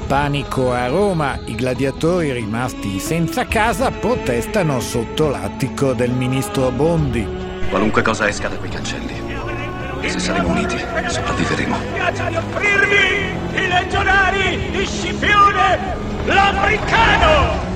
Panico a Roma, i gladiatori rimasti senza casa protestano sotto l'attico del ministro Bondi. Qualunque cosa esca da quei cancelli, se saremo uniti, sopravviveremo. Piace di offrirvi i legionari di Scipione l'Africano!